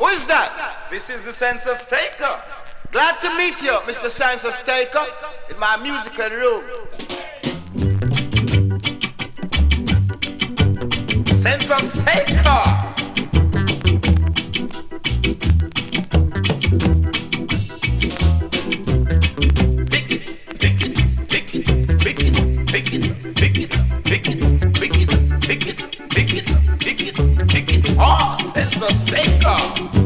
Who is that? This is the Census Taker. Glad to meet you, Mr. Census Taker, in my musical room. Census Taker. Pick it, oh, Census Taker.